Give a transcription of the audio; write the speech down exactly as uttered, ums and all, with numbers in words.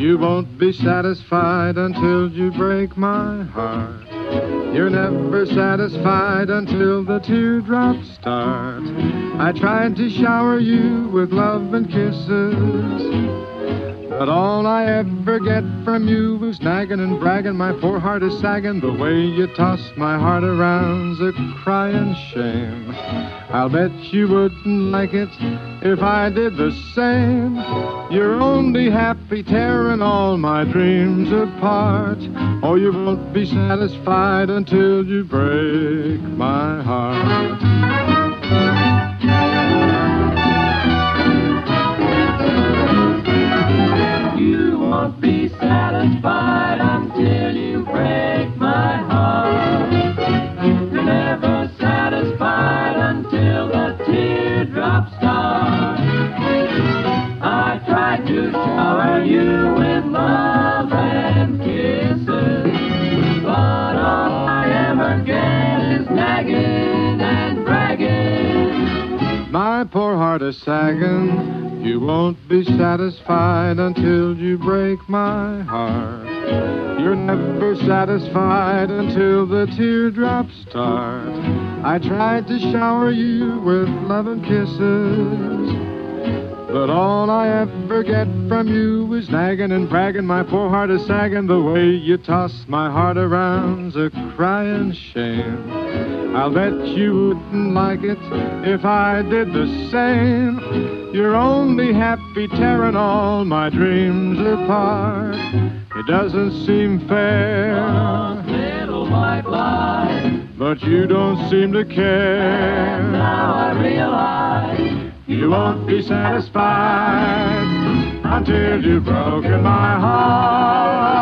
You won't be satisfied until you break my heart. You're never satisfied until the teardrops start. I tried to shower you with love and kisses, but all I ever get from you is nagging and bragging. My poor heart is sagging. The way you toss my heart around's a crying shame. I'll bet you wouldn't like it if I did the same. You're only happy tearing all my dreams apart. Oh, you won't be satisfied until you break my heart. You won't be satisfied until you break my heart. You're never satisfied until the teardrops start. I tried to shower you with love and kisses, but all I ever get is nagging and bragging. My poor heart is sagging. You won't be satisfied until you break my heart. You're never satisfied until the teardrops start. I tried to shower you with love and kisses, but all I ever get from you is nagging and bragging. My poor heart is sagging. The way you toss my heart around's a crying shame. I'll bet you wouldn't like it if I did the same. You're only happy tearing all my dreams apart. It doesn't seem fair, A little white lie, but you don't seem to care. and now I realize You won't be satisfied until you've broken my heart.